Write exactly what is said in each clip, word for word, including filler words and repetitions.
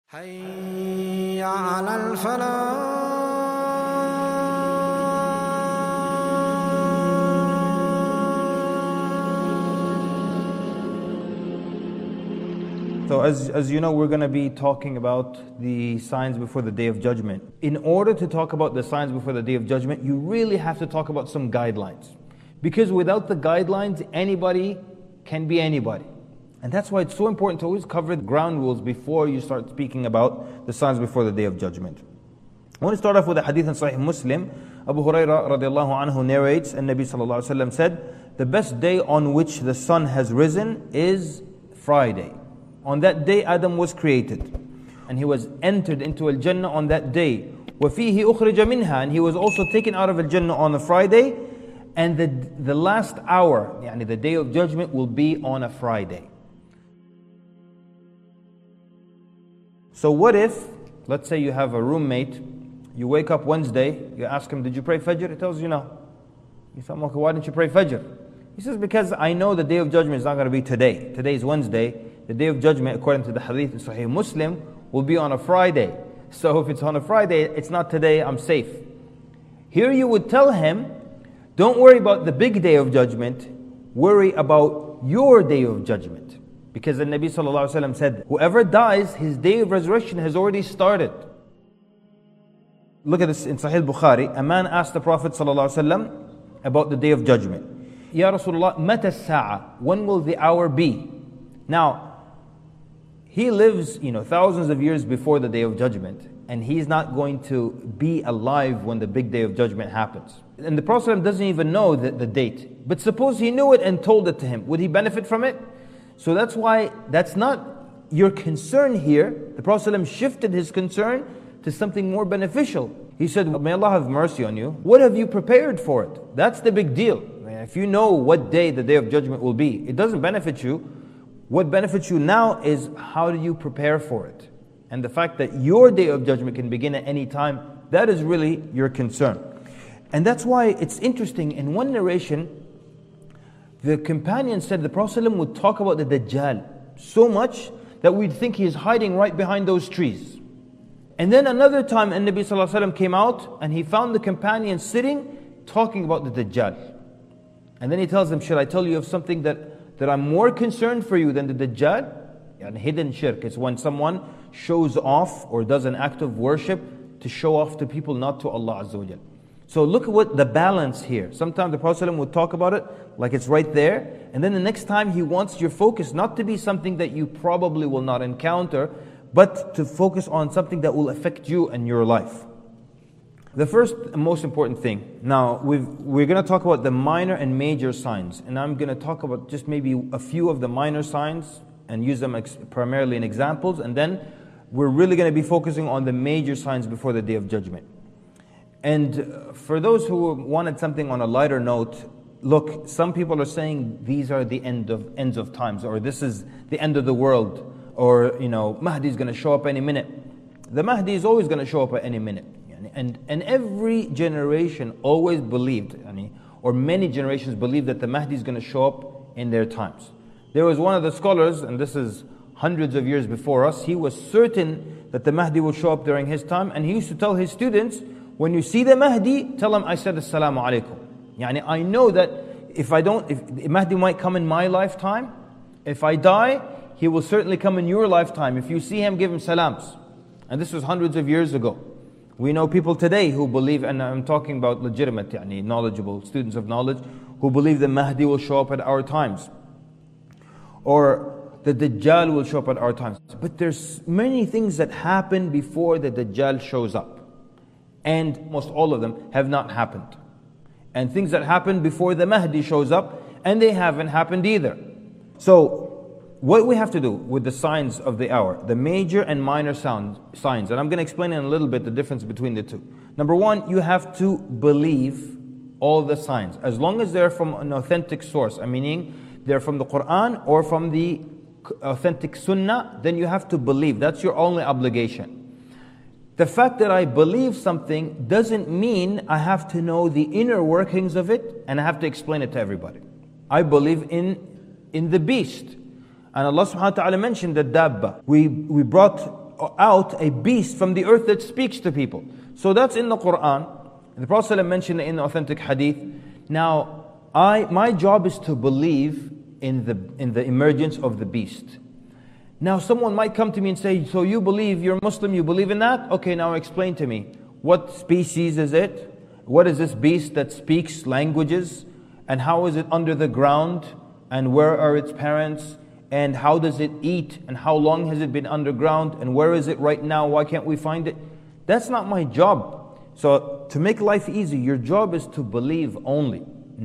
حي على الفلاح. So as, as you know, we're going to be talking about the signs before the Day of Judgment. In order to talk about the signs before the Day of Judgment, you really have to talk about some guidelines. Because without the guidelines, anybody can be anybody. And that's why it's so important to always cover the ground rules before you start speaking about the signs before the Day of Judgment. I want to start off with a hadith in Sahih Muslim. Abu Hurairah radiallahu anhu narrates, and Nabi sallallahu alayhi wa sallam said, the best day on which the sun has risen is Friday. On that day Adam was created, and he was entered into Al-Jannah on that day. وَفِيهِ أُخْرِجَ مِنْهَا, and he was also taken out of Al-Jannah on a Friday. And the, the last hour, yani the Day of Judgment, will be on a Friday. So what if, let's say you have a roommate, you wake up Wednesday, you ask him, did you pray Fajr? He tells you no. You say, okay, why didn't you pray Fajr? He says, because I know the Day of Judgment is not going to be today. Today is Wednesday. The Day of Judgment, according to the hadith in Sahih Muslim, will be on a Friday. So if it's on a Friday, it's not today, I'm safe. Here you would tell him, don't worry about the big Day of Judgment, worry about your Day of Judgment. Because the Nabi sallallahu alaihi wasallam said, whoever dies, his day of resurrection has already started. Look at this in Sahih Bukhari. A man asked the Prophet sallallahu alaihi wasallam about the Day of Judgment. Ya Rasulullah, mata sa'a? When will the hour be? Now, he lives, you know, thousands of years before the Day of Judgment, and he's not going to be alive when the big Day of Judgment happens. And the Prophet ﷺ doesn't even know the, the date. But suppose he knew it and told it to him. Would he benefit from it? So that's why, that's not your concern here. The Prophet ﷺ shifted his concern to something more beneficial. He said, may Allah have mercy on you. What have you prepared for it? That's the big deal. If you know what day the Day of Judgment will be, it doesn't benefit you. What benefits you now is how do you prepare for it? And the fact that your Day of Judgment can begin at any time, that is really your concern. And that's why it's interesting, in one narration, the companion said the Prophet ﷺ would talk about the Dajjal so much that we'd think he is hiding right behind those trees. And then another time, and Nabi sallallahu alaihi wasallam came out and he found the companion sitting talking about the Dajjal. And then he tells them, should I tell you of something that, that I'm more concerned for you than the Dajjal? And hidden shirk is when someone shows off or does an act of worship to show off to people, not to Allah Azza wa Jal. So look at what the balance here. Sometimes the Prophet ﷺ would talk about it like it's right there. And then the next time he wants your focus not to be something that you probably will not encounter, but to focus on something that will affect you and your life. The first and most important thing. Now, we've, we're going to talk about the minor and major signs. And I'm going to talk about just maybe a few of the minor signs and use them ex- primarily in examples. And then we're really going to be focusing on the major signs before the Day of Judgment. And for those who wanted something on a lighter note, look, some people are saying these are the end of ends of times, or this is the end of the world, or you know, Mahdi is going to show up any minute. The Mahdi is always going to show up at any minute. And, and every generation always believed, or many generations believed that the Mahdi is going to show up in their times. There was one of the scholars, and this is hundreds of years before us, he was certain that the Mahdi will show up during his time, and he used to tell his students, when you see the Mahdi, tell him I said Assalamu alaikum. Yani I know that if I don't, if the Mahdi might come in my lifetime, if I die, he will certainly come in your lifetime. If you see him, give him salams. And this was hundreds of years ago. We know people today who believe, and I'm talking about legitimate, yani knowledgeable students of knowledge, who believe the Mahdi will show up at our times. Or the Dajjal will show up at our times. But there's many things that happen before the Dajjal shows up. And most all of them have not happened. And things that happen before the Mahdi shows up, and they haven't happened either. So, what we have to do with the signs of the hour, the major and minor sound, signs, and I'm going to explain in a little bit the difference between the two. Number one, you have to believe all the signs, as long as they're from an authentic source, meaning they're from the Quran or from the authentic Sunnah, then you have to believe. That's your only obligation. The fact that I believe something doesn't mean I have to know the inner workings of it and I have to explain it to everybody. I believe in, in the beast. And Allah subhanahu wa ta'ala mentioned the dabba. We, we brought out a beast from the earth that speaks to people. So that's in the Quran. The Prophet ﷺ mentioned it in the authentic hadith. Now, I my job is to believe in the in the emergence of the beast. Now, someone might come to me and say, so you believe, you're Muslim, you believe in that? Okay, now explain to me. What species is it? What is this beast that speaks languages? And how is it under the ground? And where are its parents? And how does it eat? And how long has it been underground? And where is it right now? Why can't we find it? That's not my job. So to make life easy, your job is to believe only,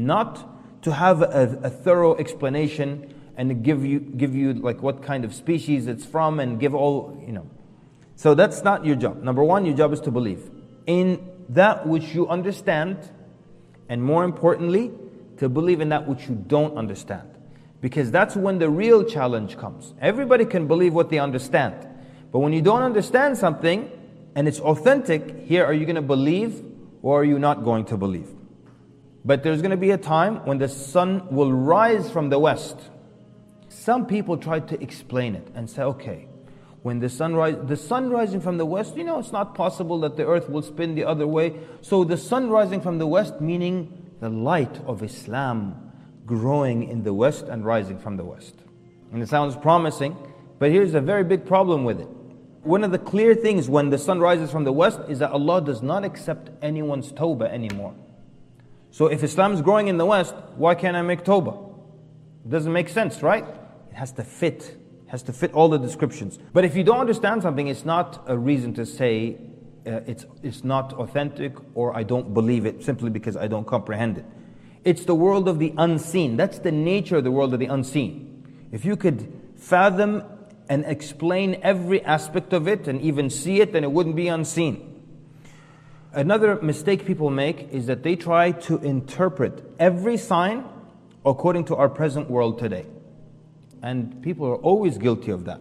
not to have a, a thorough explanation and give you give you like what kind of species it's from and give all, you know. So that's not your job. Number one, your job is to believe in that which you understand, and more importantly, to believe in that which you don't understand. Because that's when the real challenge comes. Everybody can believe what they understand. But when you don't understand something and it's authentic, here, are you going to believe or are you not going to believe? But there's going to be a time when the sun will rise from the west. Some people try to explain it and say, okay, when the sun rise, the sun rising from the west, you know, it's not possible that the earth will spin the other way. So the sun rising from the west, meaning the light of Islam growing in the west and rising from the west. And it sounds promising, but here's a very big problem with it. One of the clear things when the sun rises from the west is that Allah does not accept anyone's tawbah anymore. So if Islam is growing in the west, why can't I make tawbah? It doesn't make sense, right? It has to fit. It has to fit all the descriptions. But if you don't understand something, it's not a reason to say uh, it's, it's not authentic or I don't believe it simply because I don't comprehend it. It's the world of the unseen. That's the nature of the world of the unseen. If you could fathom and explain every aspect of it and even see it, then it wouldn't be unseen. Another mistake people make is that they try to interpret every sign according to our present world today. And people are always guilty of that.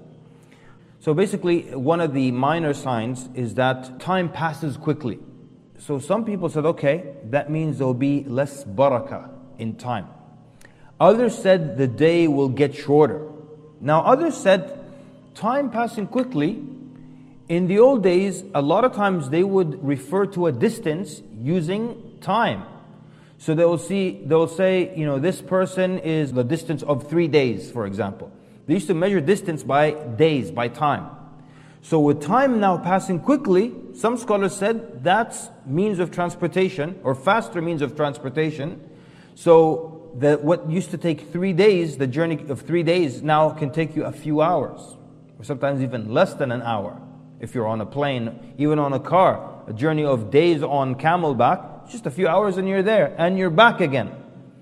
So basically, one of the minor signs is that time passes quickly. So some people said, okay, that means there will be less barakah in time. Others said the day will get shorter. Now others said, time passing quickly, in the old days, a lot of times they would refer to a distance using time. So they will see, they will say, you know, this person is the distance of three days, for example. They used to measure distance by days, by time. So with time now passing quickly, some scholars said that's means of transportation or faster means of transportation. So that what used to take three days, the journey of three days now can take you a few hours, or sometimes even less than an hour. If you're on a plane, even on a car, a journey of days on camelback, just a few hours and you're there, and you're back again.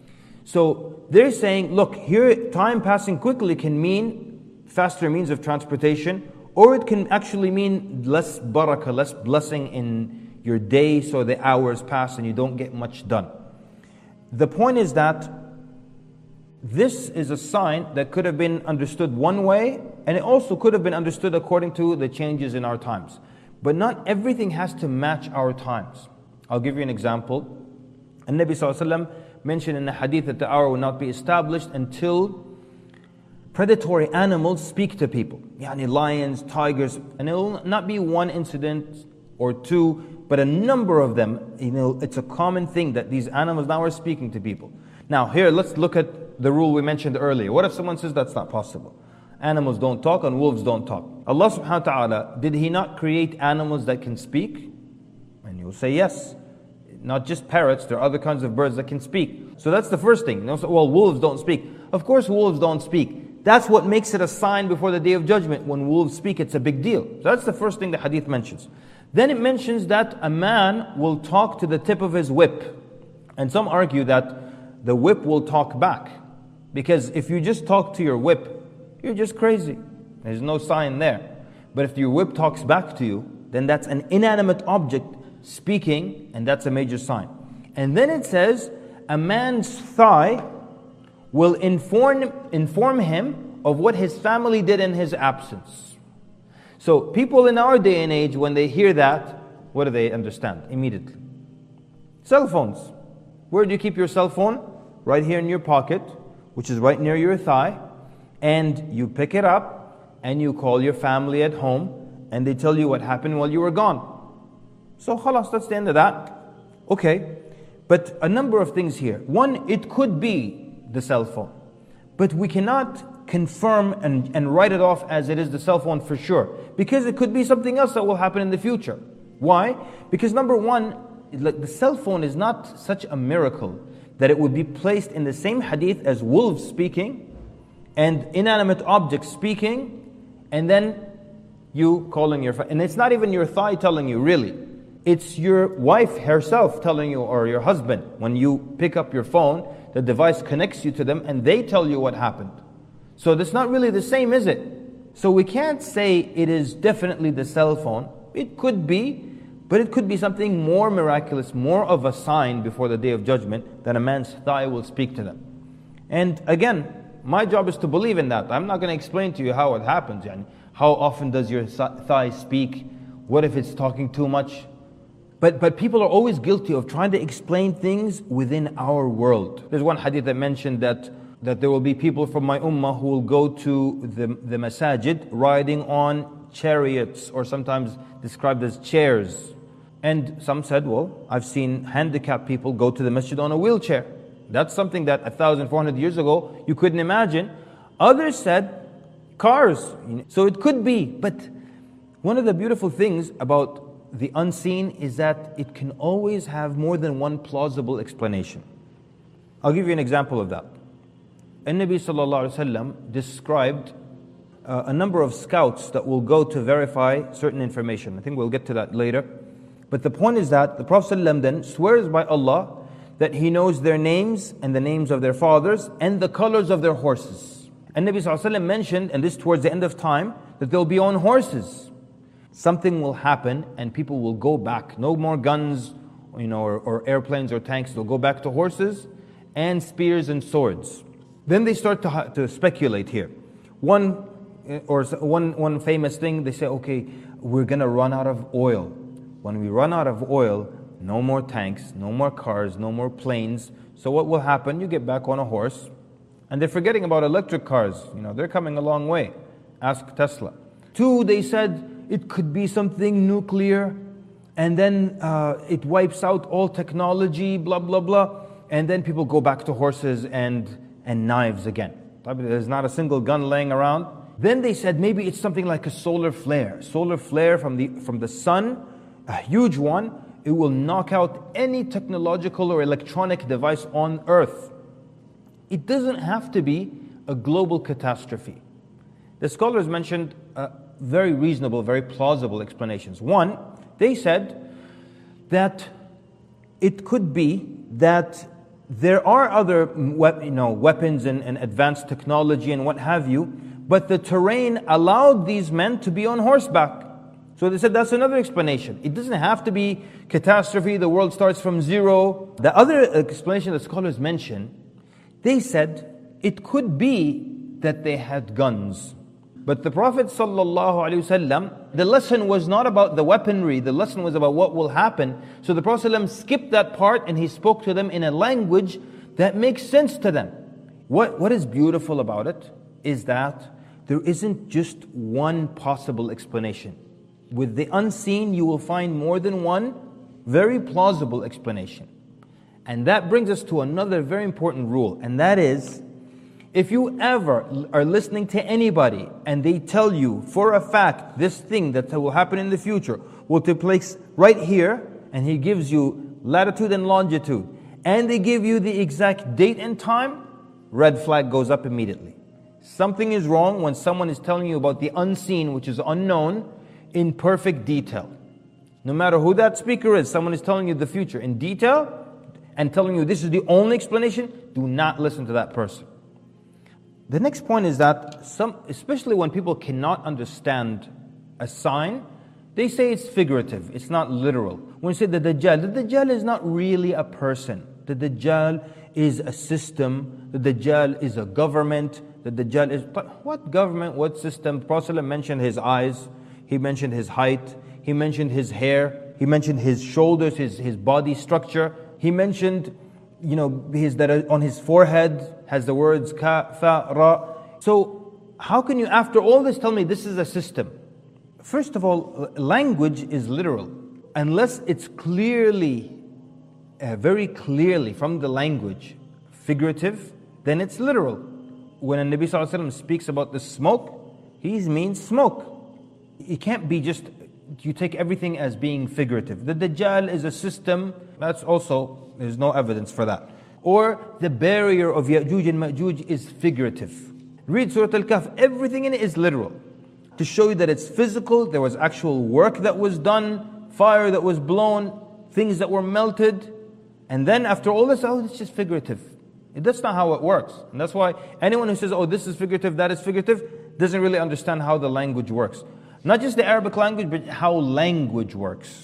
So they're saying, look, here time passing quickly can mean faster means of transportation, or it can actually mean less barakah, less blessing in your day, so the hours pass and you don't get much done. The point is that this is a sign that could have been understood one way, and it also could have been understood according to the changes in our times. But not everything has to match our times. I'll give you an example. And Nabi sallallahu alaihi wasallam mentioned in the hadith that the hour will not be established until predatory animals speak to people. Yani lions, tigers, and it will not be one incident or two, but a number of them. You know, it's a common thing that these animals now are speaking to people. Now here, let's look at the rule we mentioned earlier. What if someone says that's not possible? Animals don't talk and wolves don't talk. Allah subhanahu wa ta'ala, did He not create animals that can speak? And you'll say yes. Not just parrots, there are other kinds of birds that can speak. So that's the first thing. Well, wolves don't speak. Of course wolves don't speak. That's what makes it a sign before the Day of Judgment. When wolves speak, it's a big deal. So that's the first thing the hadith mentions. Then it mentions that a man will talk to the tip of his whip. And some argue that the whip will talk back. Because if you just talk to your whip, you're just crazy. There's no sign there. But if your whip talks back to you, then that's an inanimate object speaking, and that's a major sign. And then it says, a man's thigh will inform, inform him of what his family did in his absence. So people in our day and age, when they hear that, what do they understand immediately? Cell phones. Where do you keep your cell phone? Right here in your pocket, which is right near your thigh. And you pick it up and you call your family at home and they tell you what happened while you were gone. So khalas, that's the end of that. Okay, but a number of things here. One, it could be the cell phone, but we cannot confirm and, and write it off as it is the cell phone for sure, because it could be something else that will happen in the future. Why? Because number one, like the cell phone is not such a miracle that it would be placed in the same hadith as wolves speaking and inanimate objects speaking, and then you calling your friend. And it's not even your thigh telling you, really. It's your wife herself telling you, or your husband. When you pick up your phone, the device connects you to them and they tell you what happened. So that's not really the same, is it? So we can't say it is definitely the cell phone. It could be, but it could be something more miraculous, more of a sign before the Day of Judgment that a man's thigh will speak to them. And again, my job is to believe in that. I'm not going to explain to you how it happens. Yani, how often does your thigh speak? What if it's talking too much? But but people are always guilty of trying to explain things within our world. There's one hadith that mentioned that that there will be people from my ummah who will go to the, the masajid riding on chariots, or sometimes described as chairs. And some said, well, I've seen handicapped people go to the masjid on a wheelchair. That's something that one thousand four hundred years ago you couldn't imagine. Others said cars. So it could be. But one of the beautiful things about the unseen is that it can always have more than one plausible explanation. I'll give you an example of that. An-Nabi sallallahu alaihi wasallam described uh, a number of scouts that will go to verify certain information. I think we'll get to that later. But the point is that the Prophet ﷺ then swears by Allah that he knows their names and the names of their fathers and the colors of their horses. And Nabi sallallahu alaihi wasallam mentioned, and this towards the end of time, that they'll be on horses. Something will happen and people will go back. No more guns, you know, or, or airplanes or tanks. They'll go back to horses and spears and swords. Then they start to, to speculate here. One or one one famous thing, they say, okay, we're going to run out of oil. When we run out of oil, no more tanks, no more cars, no more planes. So what will happen? You get back on a horse. And they're forgetting about electric cars. You know, they're coming a long way. Ask Tesla. Two, they said it could be something nuclear, and then uh, it wipes out all technology, blah, blah, blah. And then people go back to horses and, and knives again. There's not a single gun laying around. Then they said maybe it's something like a solar flare. Solar flare from the, from the sun, a huge one. It will knock out any technological or electronic device on earth. It doesn't have to be a global catastrophe. The scholars mentioned uh, very reasonable, very plausible explanations. One, they said that it could be that there are other we- you know, weapons and, and advanced technology and what have you, but the terrain allowed these men to be on horseback. So they said that's another explanation. It doesn't have to be catastrophe, the world starts from zero. The other explanation the scholars mention, they said it could be that they had guns. But the Prophet ﷺ, the lesson was not about the weaponry, the lesson was about what will happen. So the Prophet ﷺ skipped that part and he spoke to them in a language that makes sense to them. What, what is beautiful about it is that there isn't just one possible explanation. With the unseen, you will find more than one very plausible explanation. And that brings us to another very important rule, and that is, if you ever are listening to anybody and they tell you for a fact this thing that will happen in the future will take place right here, and he gives you latitude and longitude, and they give you the exact date and time, red flag goes up immediately. Something is wrong when someone is telling you about the unseen, which is unknown, in perfect detail. No matter who that speaker is, someone is telling you the future in detail and telling you this is the only explanation, do not listen to that person. The next point is that, some, especially when people cannot understand a sign, they say it's figurative, it's not literal. When you say the Dajjal, the Dajjal is not really a person. The Dajjal is a system, the Dajjal is a government, the Dajjal is... But what government, what system? The Prophet ﷺ mentioned his eyes, he mentioned his height, he mentioned his hair, he mentioned his shoulders, his, his body structure, he mentioned, you know, his, that on his forehead has the words ka, fa, ra. So how can you after all this tell me this is a system? First of all, language is literal. Unless it's clearly, uh, very clearly from the language, figurative, then it's literal. When a Nabi Sallallahu Alaihi Wasallam speaks about the smoke, he means smoke. It can't be just, you take everything as being figurative. The Dajjal is a system, that's also, there's no evidence for that. Or the barrier of Ya'juj and Ma'juj is figurative. Read Surah Al-Kahf, everything in it is literal. To show you that it's physical, there was actual work that was done, fire that was blown, things that were melted. And then after all this, oh, it's just figurative. That's not how it works. And that's why anyone who says, oh, this is figurative, that is figurative, doesn't really understand how the language works. Not just the Arabic language, but how language works.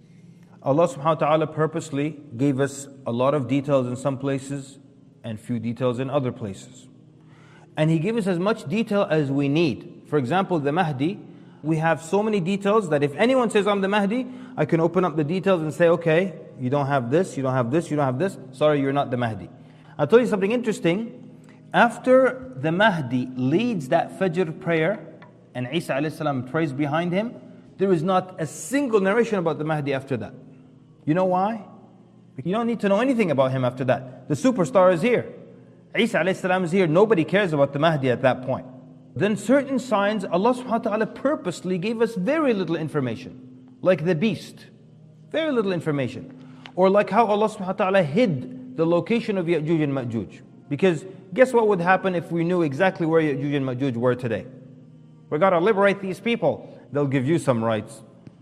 Allah subhanahu wa ta'ala purposely gave us a lot of details in some places and few details in other places. And He gave us as much detail as we need. For example, the Mahdi, we have so many details that if anyone says I'm the Mahdi, I can open up the details and say, okay, you don't have this, you don't have this, you don't have this, sorry, you're not the Mahdi. I'll tell you something interesting. After the Mahdi leads that Fajr prayer, and Isa alayhi salam prays behind him, there is not a single narration about the Mahdi after that. You know why? You don't need to know anything about him after that. The superstar is here. Isa alayhi salam is here. Nobody cares about the Mahdi at that point. Then certain signs, Allah subhanahu wa ta'ala purposely gave us very little information. Like the beast. Very little information. Or like how Allah subhanahu wa ta'ala hid the location of Ya'juj and Ma'juj. Because guess what would happen if we knew exactly where Ya'juj and Ma'juj were today? We got to liberate these people. They'll give you some rights.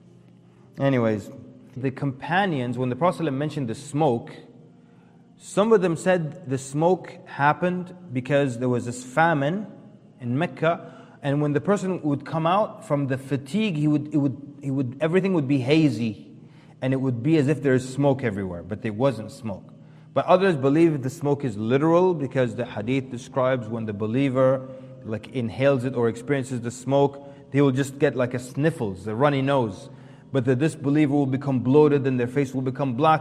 Anyways, the companions, when the Prophet mentioned the smoke, some of them said the smoke happened because there was this famine in Mecca, and when the person would come out from the fatigue, he would, it would, he would, everything would be hazy, and it would be as if there's smoke everywhere, but there wasn't smoke. But others believe the smoke is literal because the hadith describes when the believer like inhales it or experiences the smoke, they will just get like a sniffles, a runny nose. But the disbeliever will become bloated and their face will become black.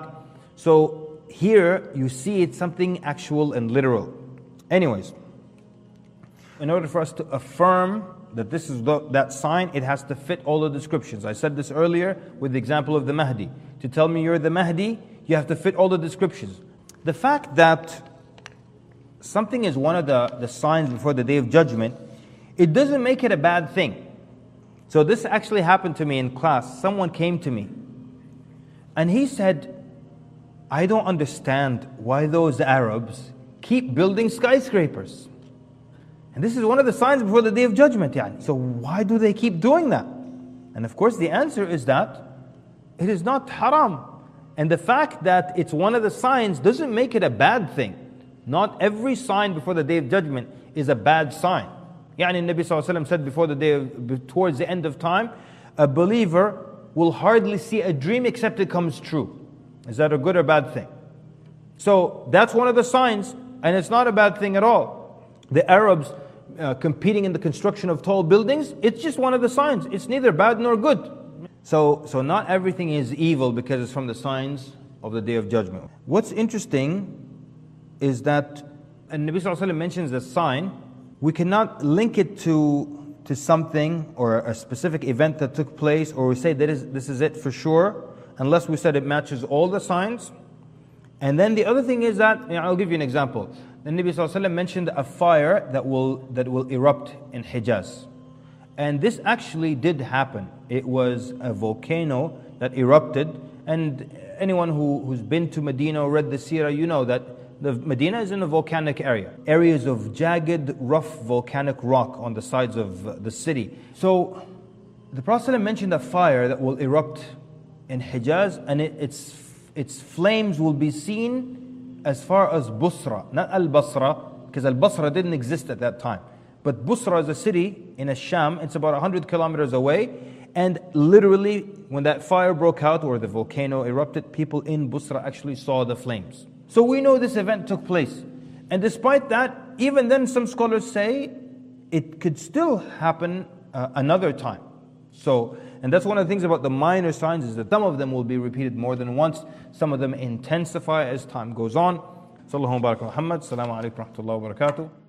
So here you see it's something actual and literal. Anyways, in order for us to affirm that this is the, that sign, it has to fit all the descriptions. I said this earlier with the example of the Mahdi. To tell me you're the Mahdi, you have to fit all the descriptions. The fact that something is one of the, the signs before the Day of Judgment, it doesn't make it a bad thing. So this actually happened to me in class. Someone came to me and he said, I don't understand why those Arabs keep building skyscrapers. And this is one of the signs before the Day of Judgment. Yani. So why do they keep doing that? And of course the answer is that it is not haram. And the fact that it's one of the signs doesn't make it a bad thing. Not every sign before the Day of Judgment is a bad sign. Yani Nabi Sallallahu Alaihi Wasallam said before the day of, towards the end of time, a believer will hardly see a dream except it comes true. Is that a good or bad thing? So that's one of the signs, and it's not a bad thing at all. The Arabs uh, competing in the construction of tall buildings, it's just one of the signs. It's neither bad nor good. So, so not everything is evil because it's from the signs of the Day of Judgment. What's interesting is that, and Nabi Sallallahu Alaihi Wasallam mentions the sign, we cannot link it to, to something or a specific event that took place, or we say that is, this is it for sure, unless we said it matches all the signs. And then the other thing is that, you know, I'll give you an example. The Nabi Sallallahu Alaihi Wasallam mentioned a fire that will, that will erupt in Hijaz. And this actually did happen. It was a volcano that erupted, and anyone who, who's been to Medina or read the Seerah, you know that the Medina is in a volcanic area. Areas of jagged, rough volcanic rock on the sides of the city. So the Prophet mentioned a fire that will erupt in Hijaz, and it, its, its flames will be seen as far as Busra, not Al-Basra, because Al-Basra didn't exist at that time. But Busra is a city in Sham, it's about one hundred kilometers away, and literally when that fire broke out or the volcano erupted, people in Busra actually saw the flames. So we know this event took place. And despite that, even then some scholars say it could still happen uh, another time. So, and that's one of the things about the minor signs, is that some of them will be repeated more than once. Some of them intensify as time goes on. Sallallahu alaihi wa sallam. Assalamu alaikum wa rahmatullahi wa barakatuh.